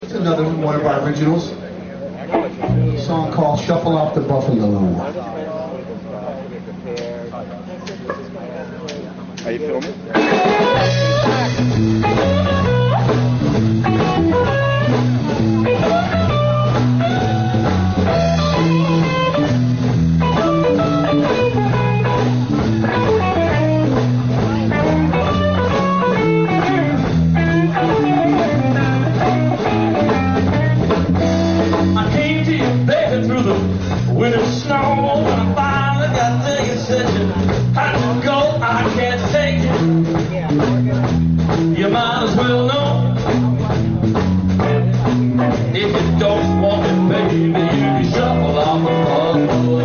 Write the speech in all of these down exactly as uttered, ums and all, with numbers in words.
It's another one of our originals. A song called Shuffle Off the Buffalo. Are you filming? Winter snow, when I finally got the decision, had to go, I can't take it. You might as well know. If you don't want it, baby, you can shuffle off the buffalo.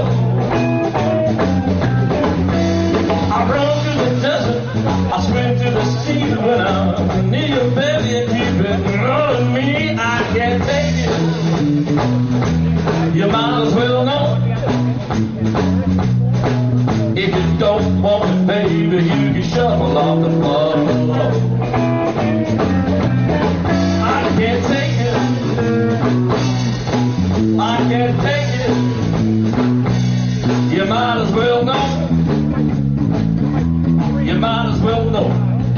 I run through the desert, I swim through the sea, but when I'm near you, baby, and keep it running me, I can't take it. You might as well know. If you don't want it, baby, you can shuffle off the buffalo. I can't take it. I can't take it. You might as well know. You might as well know.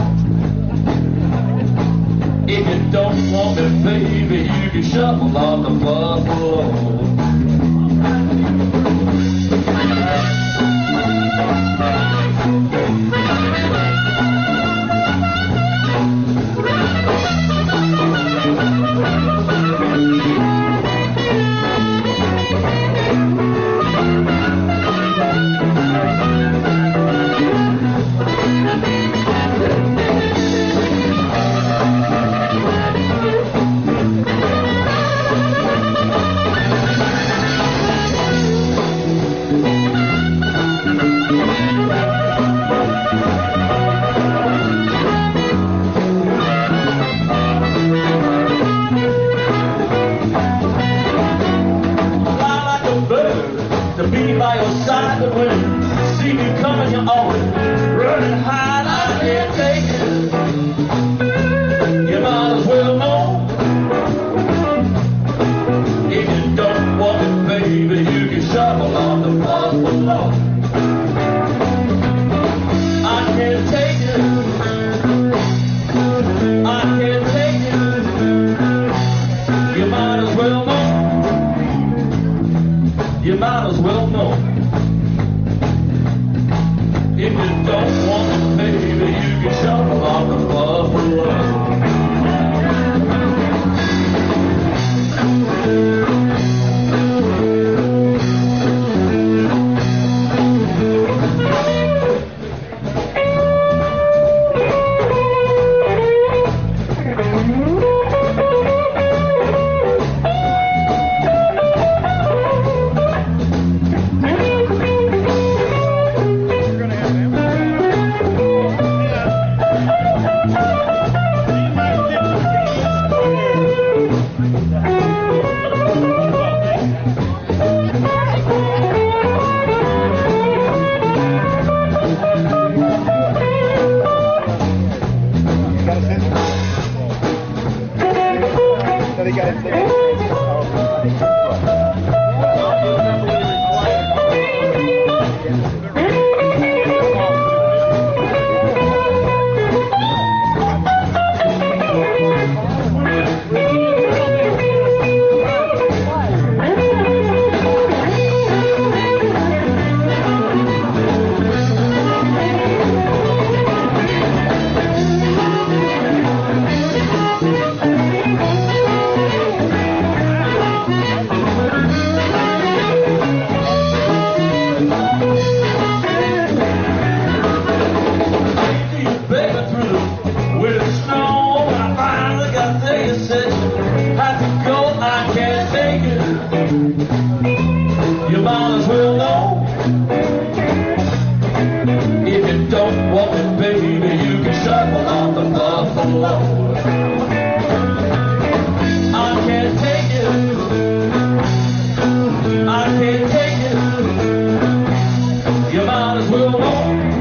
If you don't want it, baby, you can shuffle off the buffalo. By your side, but when you see me coming, you're always running high, and I can't take it. You might as well know. If you don't want it, baby, you can shuffle on the buffalo. I can't take it. I can't take it. You might as well know. You might as well know. If you don't want it, baby, you can shuffle off the buffalo. You might as well know. If you don't want it, baby, you can shuffle off the buffalo. I can't take it. I can't take it. You might as well know.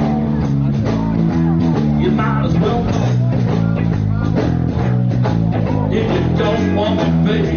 You might as well know. If you don't want it, baby.